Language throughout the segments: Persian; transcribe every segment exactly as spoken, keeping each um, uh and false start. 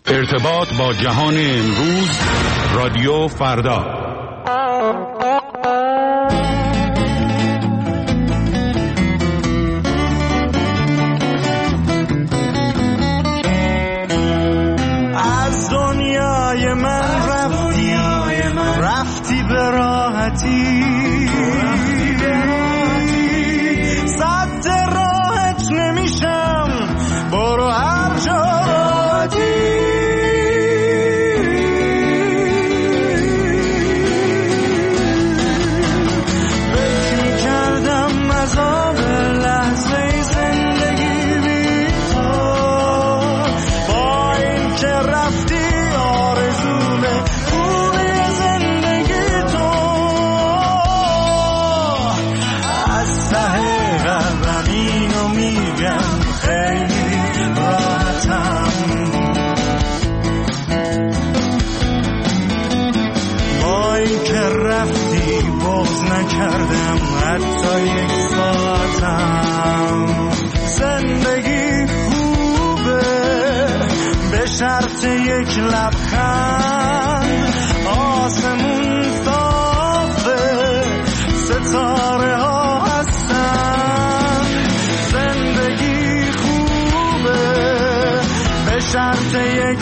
ارتباط با جهان امروز، رادیو فردا. از دنیای من رفتی، رفتی به راحتی، صد راحت نمیشم، برو هر جا راحتی. کردم حتی یک ساعتم. زندگی خوبه به شرط یک لبخند، آسمون صافه، ستاره ها هستن. زندگی خوبه به شرط یک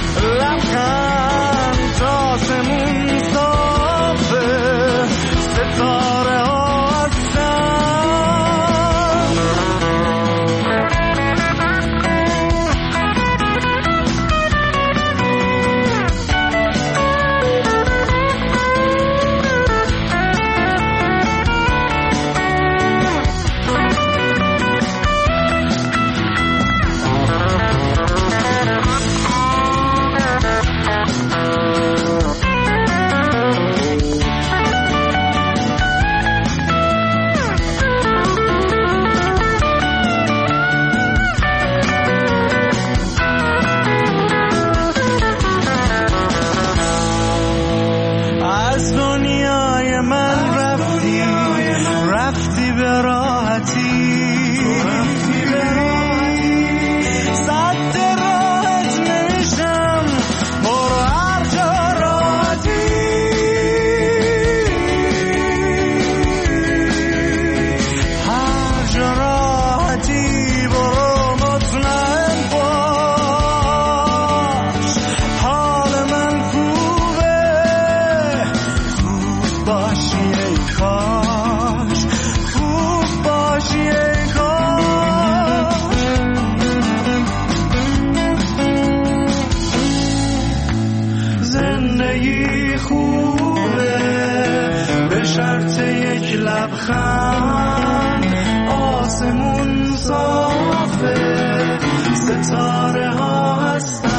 لبخند، آسمون صافه، ستاره ها هستن. آسمون صافه، ستاره ها هستن.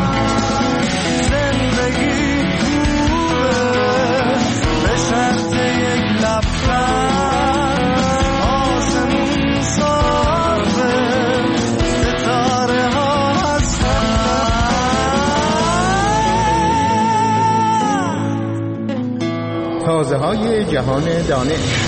زندگی خوبه به شرط یک لبخند، آسمون صافه، ستاره ها هستن. تازه های جهان دانش.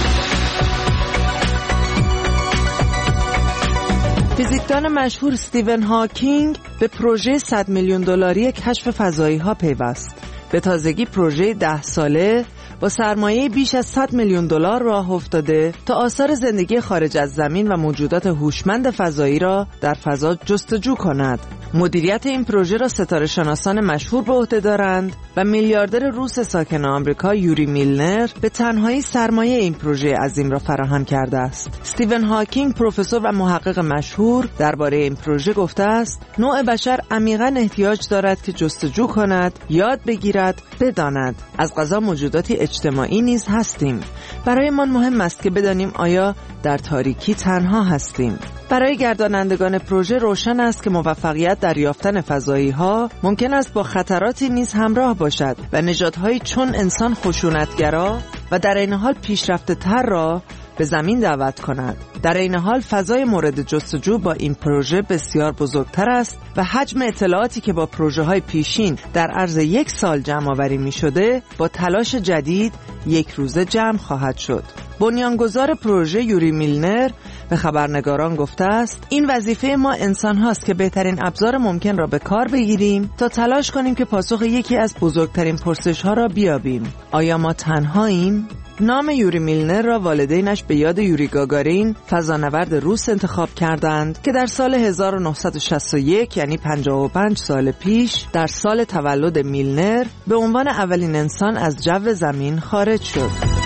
فیزیکدان مشهور استیون هاکینگ به پروژه صد میلیون دلاری کشف فضایی ها پیوست. به تازگی پروژه ده ساله با سرمایه بیش از صد میلیون دلار راه افتاده تا آثار زندگی خارج از زمین و موجودات هوشمند فضایی را در فضا جستجو کند. مدیریت این پروژه را ستاره شناسان مشهور به عهده دارند و میلیاردر روس ساکن آمریکا یوری میلنر به تنهایی سرمایه این پروژه عظیم را فراهم کرده است. استیون هاکینگ، پروفسور و محقق مشهور، درباره این پروژه گفته است: نوع بشر عمیقاً احتیاج دارد که جستجو کند، یاد بگیرد، بداند. از قضا موجوداتی اجتماعی نیز هستیم. برای من مهم است که بدانیم آیا در تاریکی تنها هستیم. برای گردانندگان پروژه روشن است که موفقیت در یافتن فضایی‌ها ممکن است با خطراتی نیز همراه باشد و نژادهایی چون انسان خشونتگرا و در این حال پیشرفته‌تر را به زمین دعوت کند. در این حال فضای مورد جستجو با این پروژه بسیار بزرگتر است و حجم اطلاعاتی که با پروژه‌های پیشین در عرض یک سال جمع آوری می شده با تلاش جدید یک روزه جمع خواهد شد. بنیانگذار پروژه یوری میلنر به خبرنگاران گفته است این وظیفه ما انسان هاست که بهترین ابزار ممکن را به کار بگیریم تا تلاش کنیم که پاسخ یکی از بزرگترین پرسش ها را بیابیم. آیا ما تنهاییم؟ نام یوری میلنر را والدینش به یاد یوری گاگارین فضانورد روس انتخاب کردند که در سال هزار و نهصد و شصت و یک یعنی پنجاه و پنج سال پیش در سال تولد میلنر به عنوان اولین انسان از جو زمین خارج شد.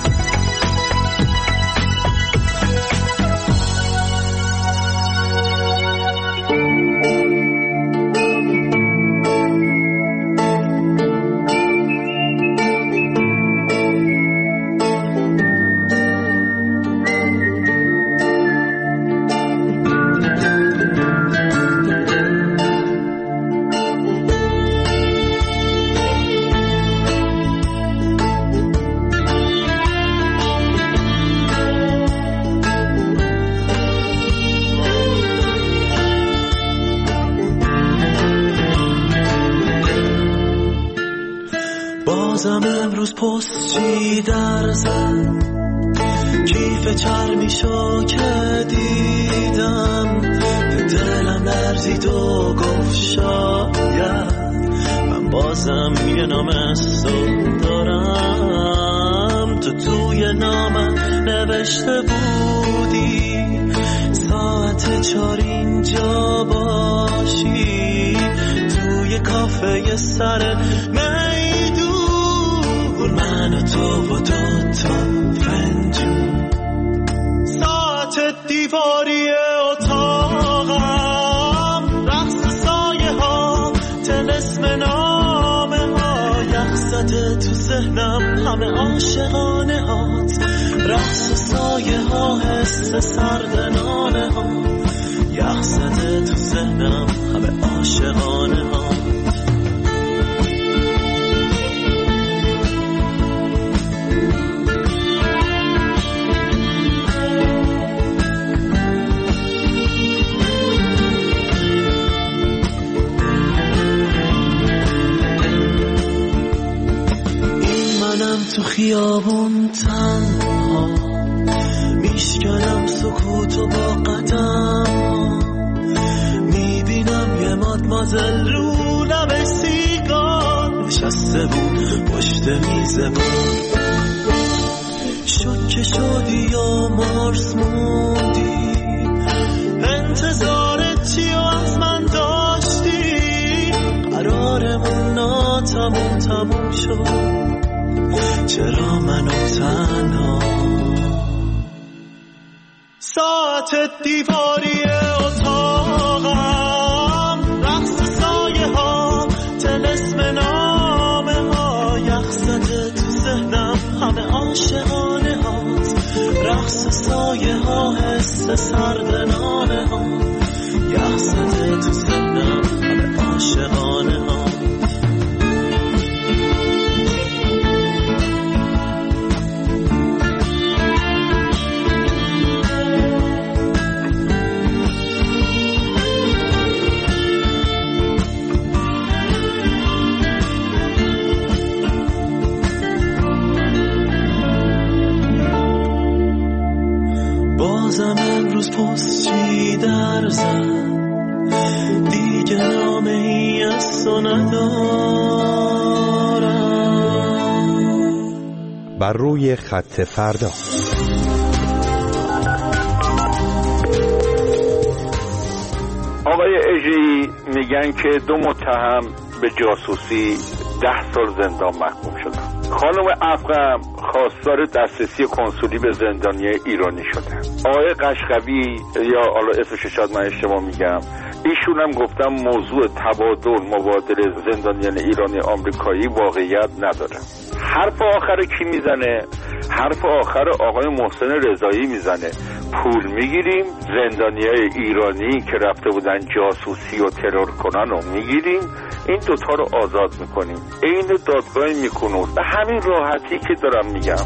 بازم امروز پستچی در زن کیف چرمیشو که دیدم دلم لرزید و گفت شاید من بازم یه نام اسم دارم. تو توی نامم نوشته بودی ساعت چار اینجا باشی توی کافه سر من و تو و دو تا فنجون ساعت دیواری اتاقم رقص سایه ها طلسم نامه ها یخ زده تو ذهنم همه عاشقانه هات رقص سایه ها حس سرد نامه ها یخ زده تو ذهنم همه عاشقانه ها. تو خیابون تنها میشکنم سکوتو با قدم میبینم یه مادمازل رو لب سیگار نشسته بود پشت میز بود شکه شدی یا مارس موندی انتظارت چی و از من داشتی قرارمون ناتموم تموم شد چرا منو تنها ساعت دیواری اتاقم رقص سایه ها طلسم نامه ها یخ زده تو ذهنم همه عاشقانه هات رقص سایه ها حس سرد نامه ها یخ زده تو ذهنم همه عاشقانه ها. بازم امروز پستچی در زن دیگه نامه ای از تو ندارم. بر روی خط فردا آقای اژه‌ای میگن که دو متهم به جاسوسی ده سال زندان محکوم شدن. خانم افغم خواستار دسترسی کنسولی به زندانی ایرانی شدن. آقای قشقوی یا حالا اسمش شاید من اشتباه میگم ایشون هم گفتم موضوع تبادل مبادله زندانیان ایرانی آمریکایی واقعیت نداره. حرف آخر کی میزنه؟ حرف آخر آقای محسن رضایی میزنه. پول میگیریم، زندانیای ایرانی که رفته بودن جاسوسی و ترور کنن رو میگیریم، این دوتا رو آزاد میکنیم. این دادگاه میکنوز به همین راحتی که دارم میگم.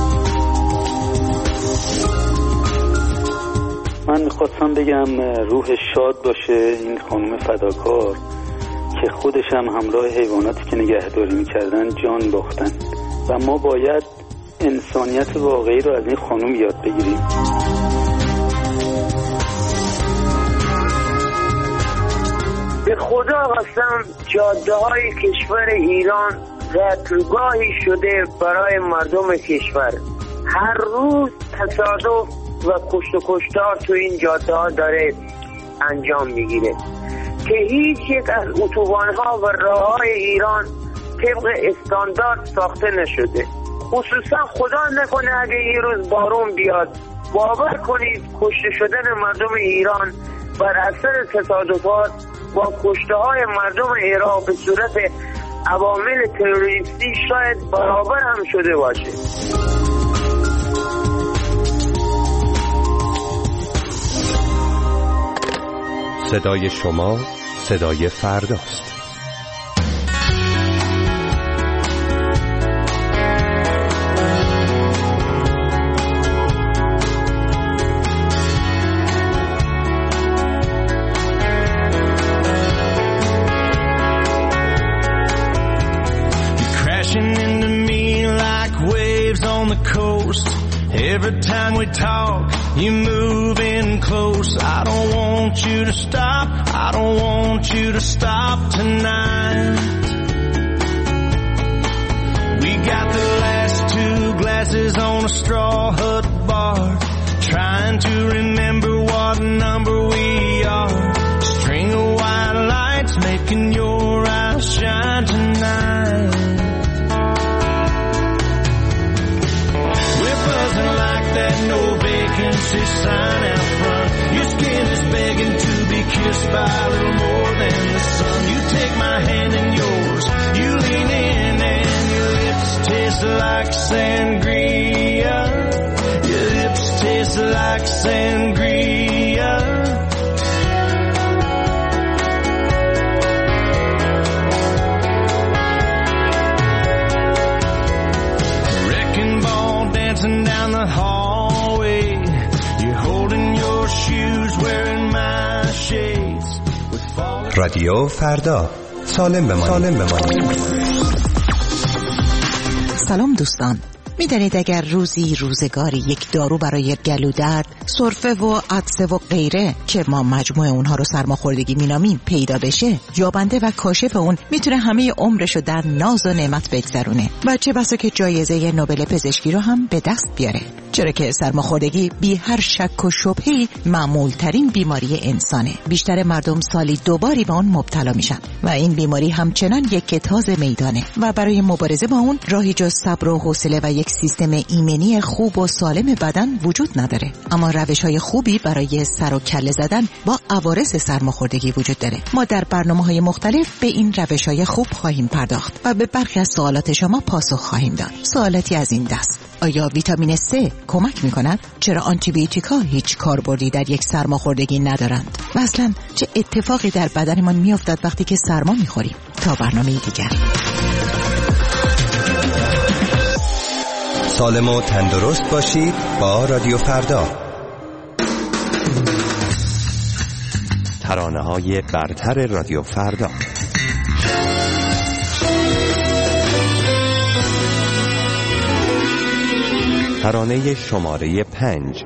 من میخواستم بگم روح شاد باشه این خانم فداکار که خودش هم همراه حیواناتی که نگهداری میکردن جان باختن و ما باید انسانیت واقعی رو از این خانم یاد بگیریم. خدا قسم جاده های کشور ایران قتلگاهی شده برای مردم کشور. هر روز تصادف و کشت و کشتار تو این جاده ها داره انجام میگیره که هیچ یک از اتوبان ها و راه های ایران طبق استاندارد ساخته نشده. خصوصا خدا نکنه اگه یه روز بارون بیاد، باور کنید کشته شدن مردم ایران بر اثر تصادفات با کشته های مردم عراق به صورت عوامل تروریستی شاید برابر هم شده باشه. صدای شما صدای فرداست. Every time we talk, you move in close. I don't want you to stop. I don't want you to stop tonight. We got the last two glasses on a straw hut bar, trying to remember what number we are. String of white lights making your eyes shine tonight. That no vacancy sign out front. Your skin is begging to be kissed by a little more than the sun. You take my hand in yours, you lean in and your lips taste like sangria. Your lips taste like sangria. Wrecking ball dancing down the hall. رادیو فردا، سالم بمانید. سالم بمانید. سلام دوستان، میدانید اگر روزی روزگاری یک دارو برای گلو درد، سرفه و عطسه و غیره که ما مجموع اونها رو سرماخوردگی مینامیم پیدا بشه، یابنده و کاشف اون میتونه همه عمرشو در ناز و نعمت بگذرونه و چه بسا که جایزه نوبل پزشکی رو هم به دست بیاره. چرا که سرماخوردگی بی هر شک و شبهه‌ای معمول ترین بیماری انسانه. بیشتر مردم سالی دو باری به اون مبتلا میشن و این بیماری همچنان یک تازه میدانه و برای مبارزه با اون راهی جز صبر و حوصله و یک سیستم ایمنی خوب و سالم بدن وجود نداره. اما روش‌های خوبی برای سر و کله زدن با عوارض سرماخوردگی وجود داره. ما در برنامه‌های مختلف به این روش‌های خوب خواهیم پرداخت و به برخی از سوالات شما پاسخ خواهیم داد. سوالاتی از این دست: آیا ویتامین C کمک می‌کند؟ چرا آنتی بیوتیکا هیچ کاربردی در یک سرماخوردگی ندارند؟ و اصلاً چه اتفاقی در بدنمان می‌افتد وقتی که سرما می‌خوریم؟ تا برنامه دیگر. سالم و تندرست باشید با رادیو فردا. ترانه‌های برتر رادیو فردا. ترانه شماره پنج.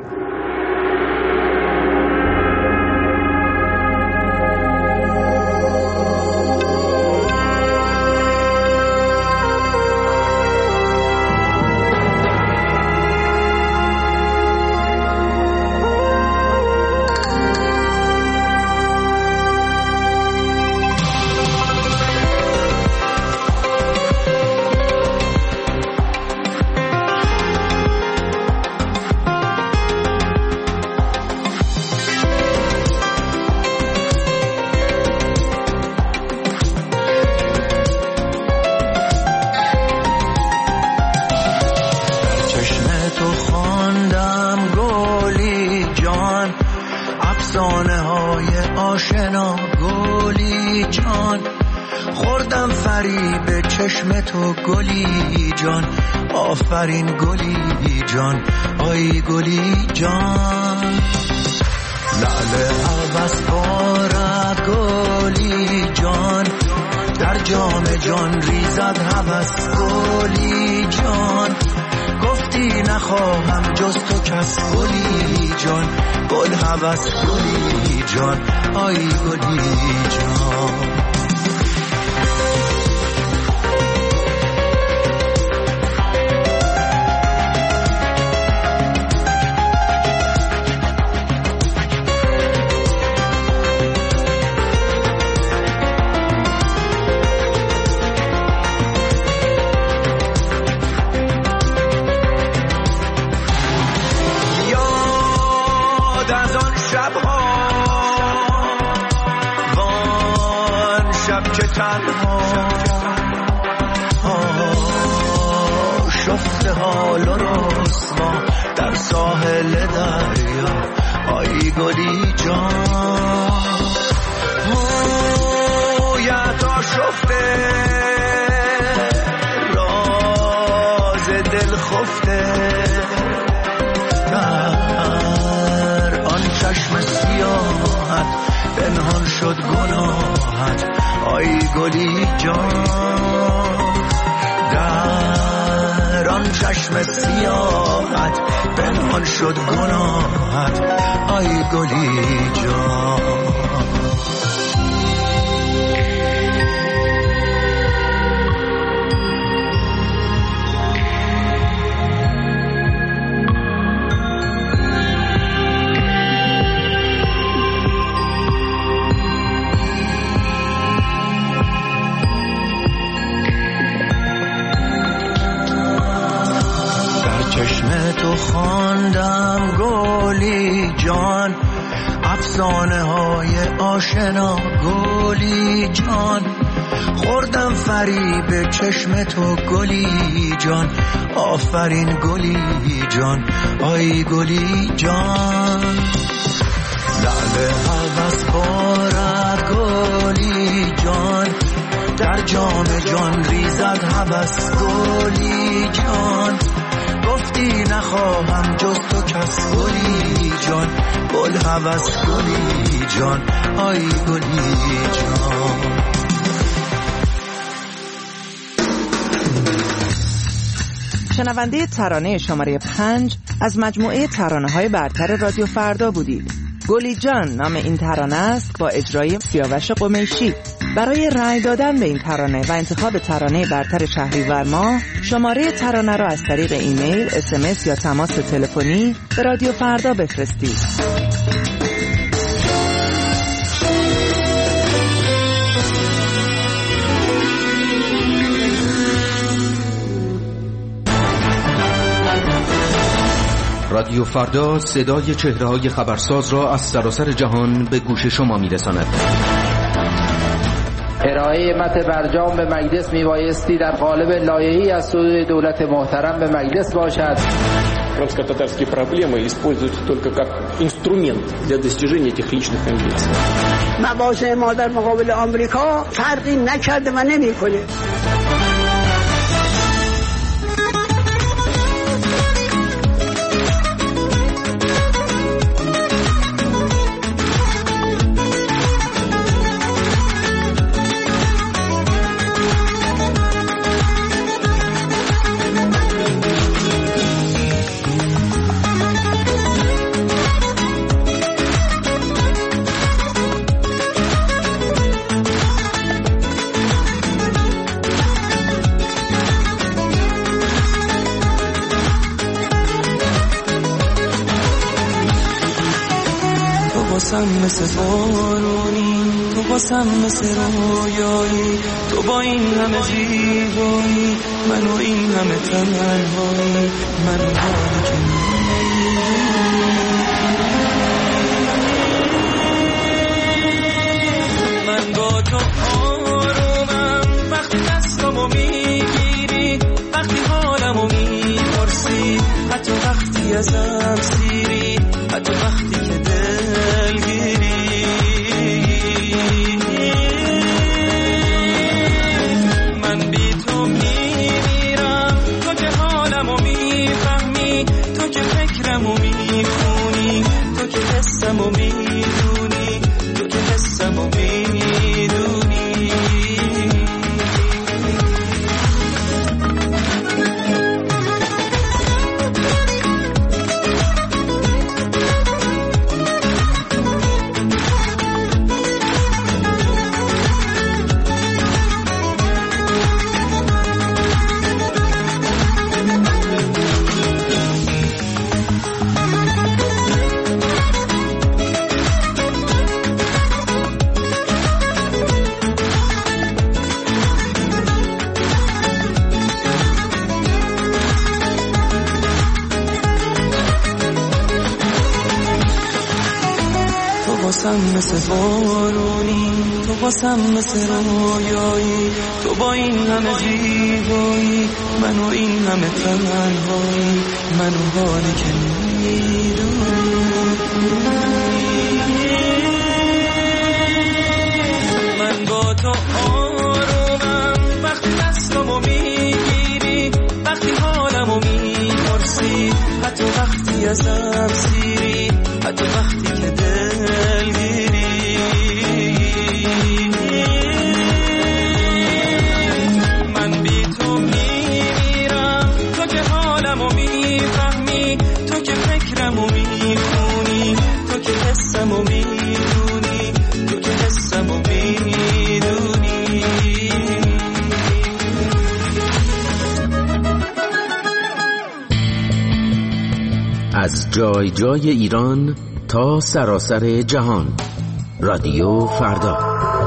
آفرین گلی جان، آی گلی جان، لعل عوض بارد گلی جان، در جام جان ریزد هوس گلی جان، گفتی نه نخواهم جز تو کس گلی جان گل هوس گلی جان آی گلی جان شفت حال و رسوا در ساحل دریا آی گلی جان مویت آشفته راز دل خفته در آن چشم سیاحت پنهان شد گناهت آی گلی جان در آن چشم سیاحت پنهان شد گناهت آی گلی جان تو خواندم گلی جان افسانه های آشنا گلی جان خوردم فریب چشم تو گلی جان آفرین گلی جان آی گلی جان لعل هوس بارد گلی جان در جام جان ریزد هوس گلی جان گفتی نخواهم جز تو کس گلی جان گل هوس گلی جان آی گلی جان شنونده ترانه شماره پنج از مجموعه ترانه های برتر رادیو فردا بودید. گلی جان نام این ترانه است با اجرای سیاوش قمیشی. برای رأی دادن به این ترانه و انتخاب ترانه برتر شهریور ماه شماره ترانه را از طریق ایمیل، اس ام اس یا تماس تلفنی به رادیو فردا بفرستید. رادیو فردا صدای چهره‌های خبرساز را از سراسر جهان به گوش شما می‌رساند. ارائه متن برجام به مجلس میبایستی در قالب لایحه‌ای از سوی دولت محترم به مجلس باشد. Крымско-татарские проблемы используются только как инструмент для достижения этих личных амбиций. مواضع ما در مقابل آمریکا فرقی نکرده و نمی‌کنه. واسم مثل بارونی، تو واسم مثل رویایی، تو با این همه زیبایی، من و این همه تنهایی، من و حالی که من با تو آرومم وقتی دستمو میگیری، وقتی حالمو میپرسی، حتی وقتی ازم سیری، حتی وقتی که دلگیری. من بی تو میمیرم، تو که حالمو میفهمی، تو که فکرمو میخونی، تو که حسمو میدونی، تو که حسمو میدونی. واسم مثل بارونی، تو واسم مثل رویایی، تو با این همه زیبایی، منو این همه تنهایی، منو حالی که میدونی. من با تو آرومم وقتی دستمو میگیری، وقتی حالمو میپرسی، حتی وقتی ازم سیری، حتی وقتی که دلگیری. من بی تو میمیرم، تو که حالمو میفهمی، تو که فکرمو میخونی، تو که حسمو میدونی، تو که حسمو میدونی. از جای جای ایران تا سراسر جهان، رادیو فردا.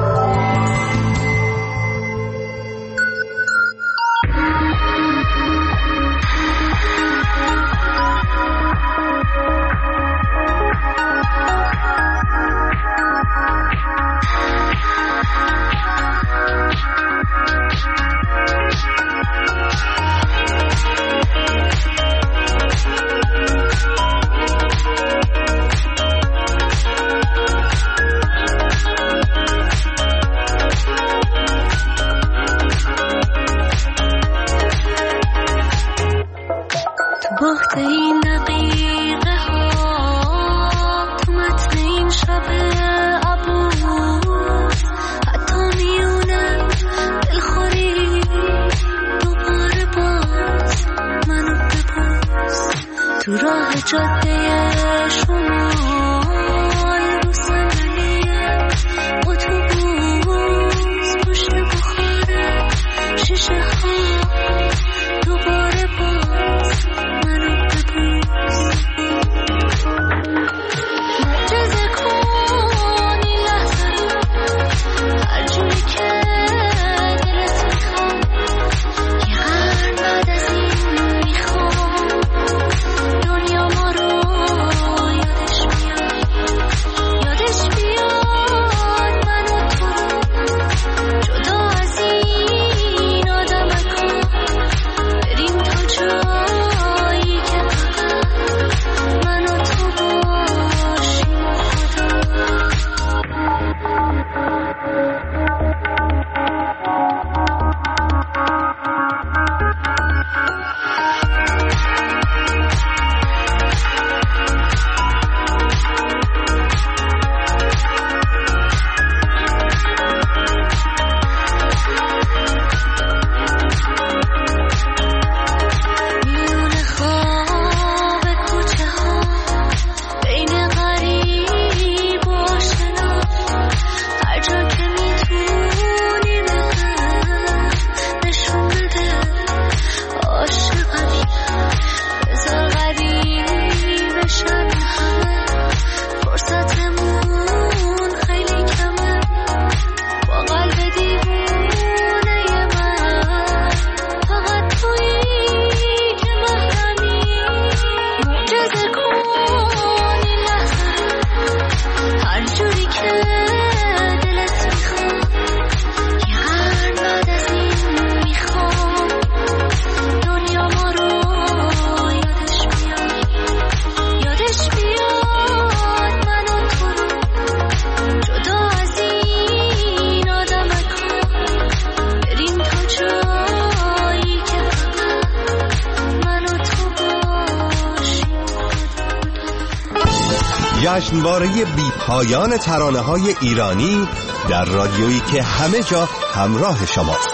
جشنواره بی پایان ترانه‌های ایرانی در رادیویی که همه جا همراه شماست.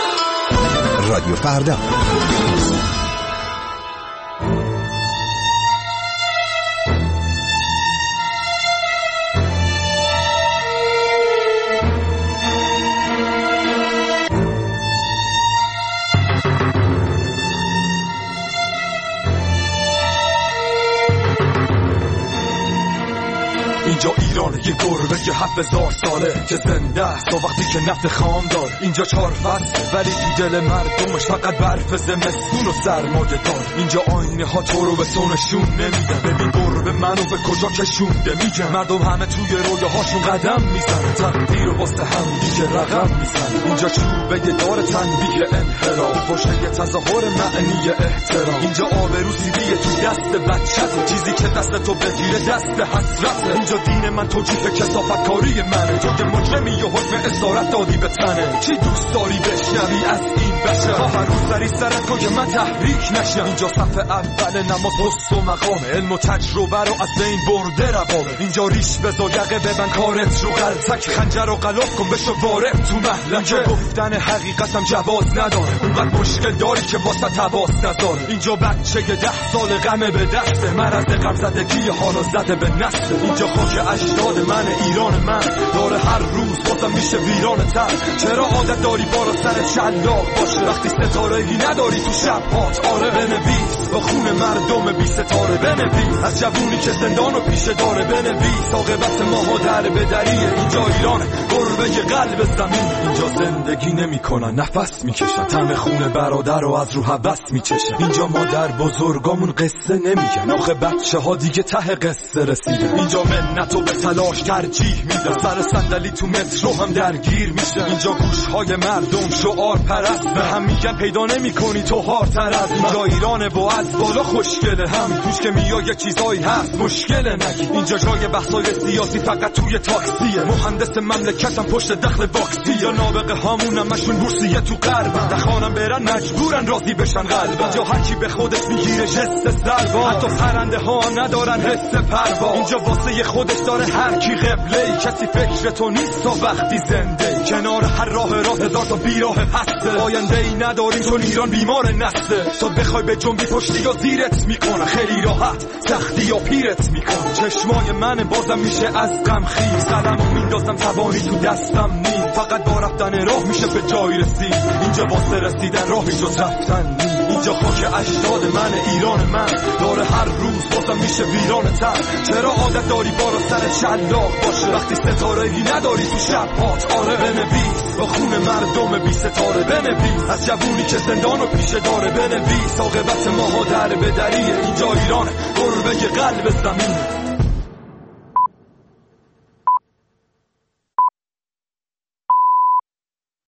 رادیو فردا. اینجا ایرانه، یه گربه که هفت هزار ساله که زنده است تا وقتی که نفت خام دار. اینجا چهار فصل ولی تو دل مردمش فقط برف زمستون و سرمایه دار. اینجا آینه ها تو رو به سونشون نمیدن. ببین گربه منو به کجا کشونده میگن. مردم همه توی رویاهاشون قدم میزنن، تقدیر و واسه هم دیگه رقم میزنن. اینجا چوبه دار تنبیه انحراف، پشت تظاهر معنی احترام. اینجا آبرو سیبیه تو دست بچت، چیزی که دست تو بگیره دست حسرته. اینجا دین من توجیه کثافت کاری منه، تو که مجرمی و حکم اسارت دادی به تنه. چی دوست داری بشنوی از این بشر؟ تا هر روز سری سرت کن که من تحریک نشم. اینجا صف اول نماز حس و مقامه، علم و تجربه رو از بین برده روابه. اینجا ریش بزا یقه ببن کارت رو غلطک، خنجر رو غلاف کن بشو وارد تو محلکه. اینجا گفتن حقیقتم جواز نداره، اونقدر مشکل داری که واسه تواس نذاره. اینجا بچه ده سال غمه به دسته، مرض غم زدگی حالا زده به نسل. اینجا خاک اجداد من، ایران من داره هر روز بازم میشه ویران تر. چرا عادت داری بالا سر شلاق باشه وقتی ستاره‌ای نداری تو شب‌هات؟ آره بنویس با خون مردم بی ستاره، بنویس از جوونی که زندان و پیشه داره، بنویس عاقبت ماها در به دریه. اینجا ایرانه گربه قلب زمین، اینجا زندگی نمی‌کنن نفس میکشن، طعم خون برادر رو از رو هوس میچشن. اینجا مادر بزرگامون قصه نمیگن، آخه بچه ها دیگه ته قصه رسیدن. اینجا منت و به تلاش ترجیح میدن، سر صندلی تو مترو هم درگیر میشن. اینجا گوشهای مردم شعار پرست، به هم میگن پیدا نمی‌کنی تو هارتر از. اینجا ایرانه و از بالا خوشگله، همین توش که میای یه چیزایی هست مشکله نگی. اینجا جای بحثای سیاسی فقط توی تاکسیه، مهندس مملکتم پشت دخل واکسی. یا نابغه هامون همشون بورسیه تو غرب، دخانم برن مجبورن راضی بشن قلب. اینجا هر کی به خودش میگیره جست سربا، حتی پرنده ها ندارن حس پروا. اینجا واسه خودش داره هر کی قبله، کسی فکر تو نیست تا وقتی زنده. کنار هر راه راه هزار تا بیراه هسته، آینده ای نداریم چون ایران بیمار نسته. تو بخوای به جنبی پشتی یا زیرت میکنه، خیلی راحت سختی یا پیرت میکنه. چشمای من بازم میشه از غم خیز، قلمو میندازم توانی تو دستم نیم. فقط با رفتن راه میشه به جای رسید، اینجا واسه رسیدن راهی جز رفتن نیم. اینجا خاک اجداد من، ایران من داره هر روز بازم میشه ویران تر. چرا عادت داری بالا سر شلاق باشه وقتی ستاره‌ای نداری تو شب‌هات؟ آره بنویس با خون مردم بی ستاره، بنویس از جوونی که زندان و پیشه داره، بنویس عاقبت ماها در به دریه. اینجا ایران گربه قلب زمین.